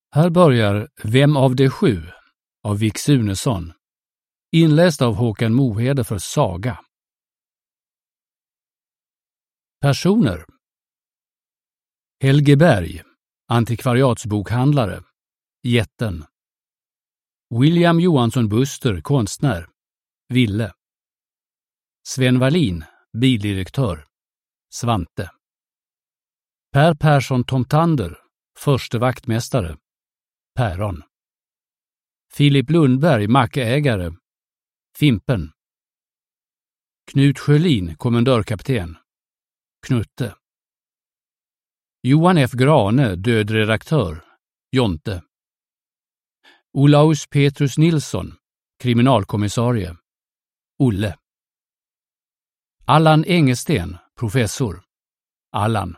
Här börjar Vem av de 7 av Vic Sunesson, inläst av Håkan Mohede för Saga. Personer: Helge Berg, antikvariatsbokhandlare, Jätten. William Johansson Buster, konstnär, Ville. Sven Wallin, bildirektör, Svante. Per Persson Tomtander, förste vaktmästare, Päron. Filip Lundberg, mackägare, Fimpen. Knut Sjölin, kommendörkapten, Knutte. Johan F. Grane, död redaktör, Jonte. Olaus Petrus Nilsson, kriminalkommissarie, Olle. Allan Engesten, professor, Allan.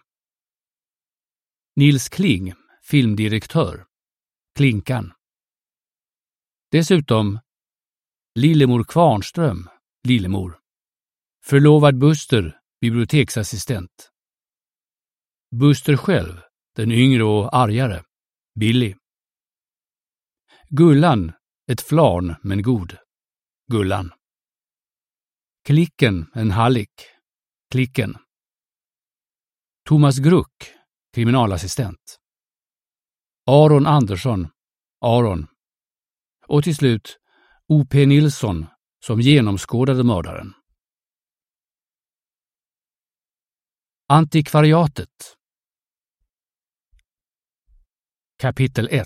Nils Kling, filmdirektör, Klinkan. Dessutom Lillemor Kvarnström, Lillemor. Förlovad Buster, biblioteksassistent. Buster själv, den yngre och argare, Billy. Gullan, ett flarn men god, Gullan. Klicken, en hallick, Klicken. Thomas Gruck, kriminalassistent. Aron Andersson, Aron. Och till slut O.P. Nilsson som genomskådade mördaren. Antikvariatet. Kapitel 1.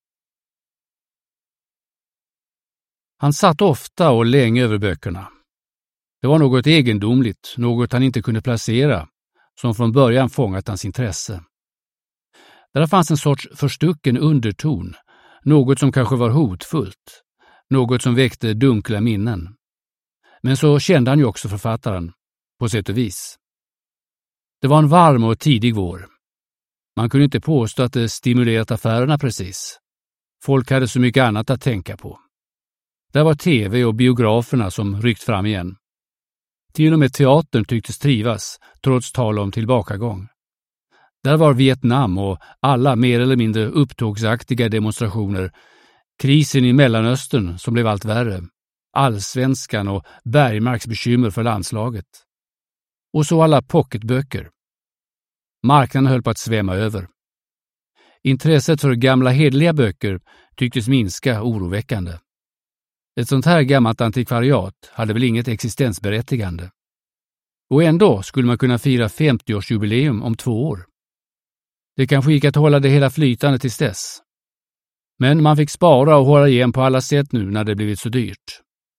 Han satt ofta och länge över böckerna. Det var något egendomligt, något han inte kunde placera, som från början fångat hans intresse. Där fanns en sorts förstucken underton, något som kanske var hotfullt, något som väckte dunkla minnen. Men så kände han ju också författaren, på sätt och vis. Det var en varm och tidig vår. Man kunde inte påstå att det stimulerat affärerna precis. Folk hade så mycket annat att tänka på. Där var tv och biograferna som ryckt fram igen. Till och med teatern tycktes trivas, trots tal om tillbakagång. Där var Vietnam och alla mer eller mindre upptågsaktiga demonstrationer, krisen i Mellanöstern som blev allt värre, allsvenskan och Bergmarks bekymmer för landslaget. Och så alla pocketböcker. Marknaden höll på att svämma över. Intresset för gamla hedliga böcker tycktes minska oroväckande. Ett sånt här gammalt antikvariat hade väl inget existensberättigande. Och ändå skulle man kunna fira 50-årsjubileum om 2 år. Det kanske gick att hålla det hela flytande tills dess. Men man fick spara och hålla igen på alla sätt nu när det blivit så dyrt.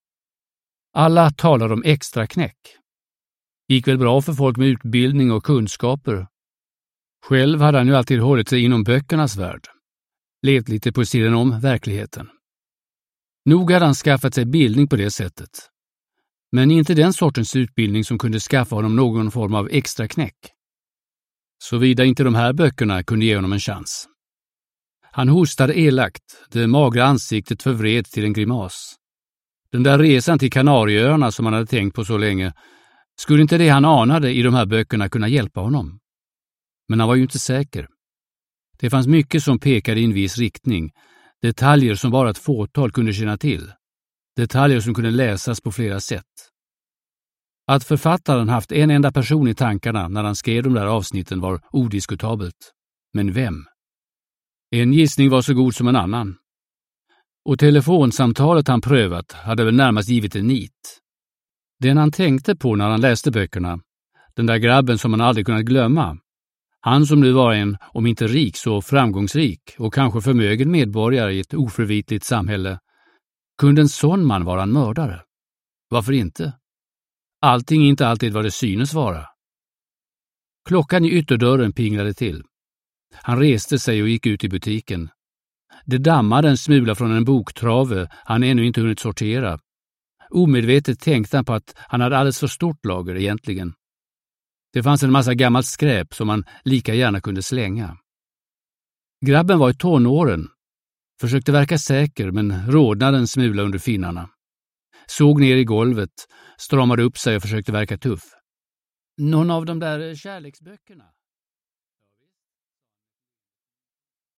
Alla talar om extra knäck. Gick väl bra för folk med utbildning och kunskaper. Själv hade han ju alltid hållit sig inom böckernas värld. Levt lite på sidan om verkligheten. Nog hade han skaffat sig bildning på det sättet. Men inte den sortens utbildning som kunde skaffa honom någon form av extra knäck. Såvida inte de här böckerna kunde ge honom en chans. Han hostade elakt, det magra ansiktet förvred till en grimas. Den där resan till Kanarieöarna som han hade tänkt på så länge, skulle inte det han anade i de här böckerna kunna hjälpa honom? Men han var ju inte säker. Det fanns mycket som pekade i en viss riktning, detaljer som bara ett fåtal kunde känna till, detaljer som kunde läsas på flera sätt. Att författaren haft en enda person i tankarna när han skrev de där avsnitten var odiskutabelt. Men vem? En gissning var så god som en annan. Och telefonsamtalet han prövat hade väl närmast givit en nit. Den han tänkte på när han läste böckerna, den där grabben som han aldrig kunnat glömma, han som nu var en, om inte rik så framgångsrik och kanske förmögen medborgare i ett oförvitligt samhälle, kunde en sån man vara en mördare? Varför inte? Allting är inte alltid vad det synes vara. Klockan i ytterdörren pinglade till. Han reste sig och gick ut i butiken. Det dammade en smula från en boktrave han ännu inte hunnit sortera. Omedvetet tänkte han på att han hade alldeles för stort lager egentligen. Det fanns en massa gammalt skräp som man lika gärna kunde slänga. Grabben var i tonåren. Försökte verka säker men rodnade en smula under finnarna. Såg ner i golvet, stramade upp sig och försökte verka tuff. Någon av de där kärleksböckerna?